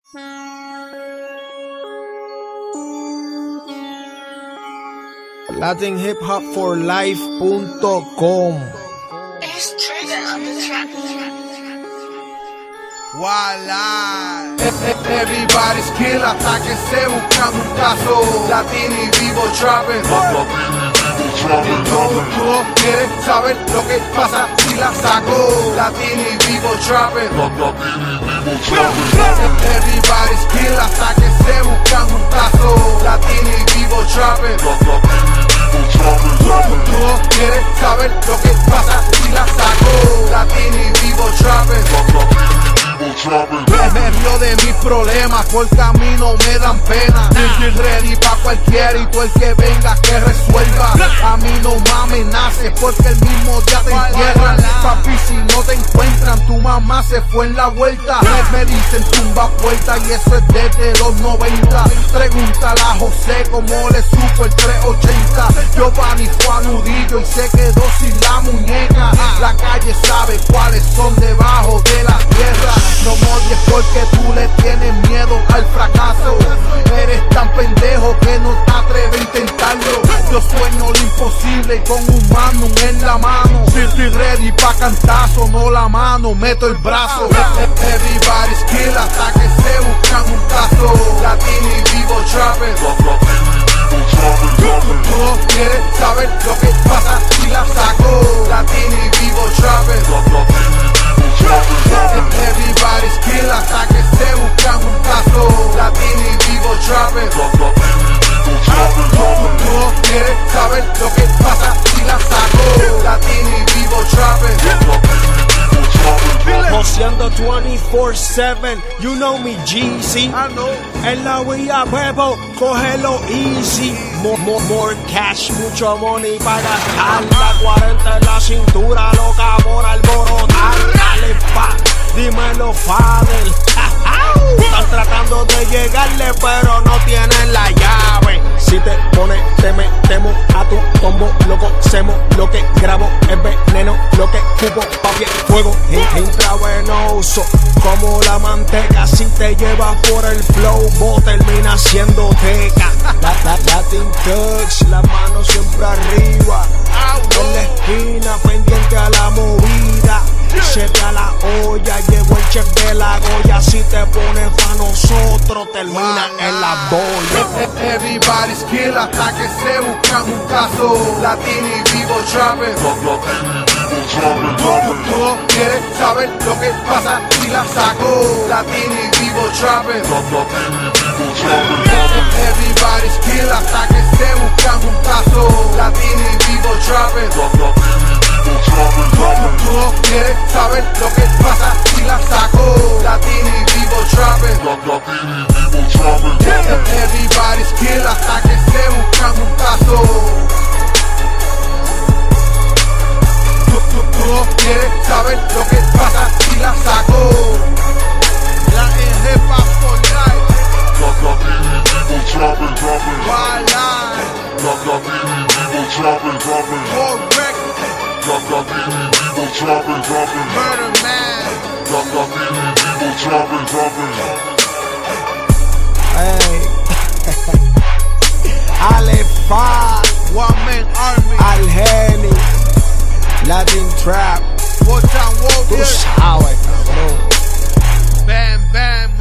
LatinHipHopForLife.com. Voila. Everybody's kill hasta que se buscan un caso. Latin y vivo trapping. Todos quieren saber lo que pasa si la saco. Latin y vivo trapping. Everybody's kill hasta que se buscan un caso. Latin y vivo trapping. Todos quieren saber lo que pasa si la saco. Latin y vivo trapping. Me río de mis problemas, por camino me dan pena. Estoy ready pa' cualquiera y tú el que venga que resuelva. A mí no me amenaces porque el mismo día te entierran. Papi, si no te encuentran, tu mamá se fue en la vuelta. Me dicen tumba puerta y eso es desde los 90. Pregúntale a José cómo le supo el 380. Giovanni fue a Nudillo y se quedó sin la muñeca. La calle sabe cuáles son debajo de la tierra. No me odies porque tú le tienes miedo al fracaso. Eres tan pendejo que no te atreves a intentarlo. Yo sueño lo imposible y con un magnum en la mano. Si estoy ready pa' cantazo, no la mano, meto el brazo. Everybody's kill hasta que se buscan un caso. Latin y vivo trapping. Todos quieren saber lo que pasa si la saco. Latin y vivo trapping. Everybody's kill hasta que se buscan un caso. Latin y vivo trapping. Todos quieren saber lo que pasa si la saco. Latin y vivo trapping. Joseando 24/7, you know me, GC. I know. En la vía bebo, cógelo easy. More cash, mucho money para gastar. La 40 en la cintura, loca por alborotar. Dale pa, dímelo, Fadel. Están tratando de llegarle, pero no tienen la llave. Si te pones, te metemos a tu tombo. Lo cocemos, lo que grabo es veneno. Lo que cupo, papi, fuego intravenoso. Como la manteca, si te llevas por el flow, vos terminas siendo teca. Latin Thugs, las manos siempre arriba. En la esquina, pendiente a la movida. Chete a la olla, llegó el chef de la Goya. Si te pones pa' nosotros, termina en la boya. Everybody's kill hasta que se buscan un caso. Latin y vivo trapping. Todos quieren saber lo que pasa si la saco. Latin y vivo trapping. Everybody's kill hasta que se buscan un caso. Latin y vivo trapping. Todos quieren saber lo que pasa si la saco. Latin y vivo trapping. Everybody's kill hasta que se buscan un caso. Todos quieren saber lo que pasa si la saco. LatinHipHopForLife. Voila. Correct. Murder Man. Hey. Alefa, One Man Army. Al Geni, Latin Trap. Wartime Tú Warrior. sabes, cabrón. Bam Bam.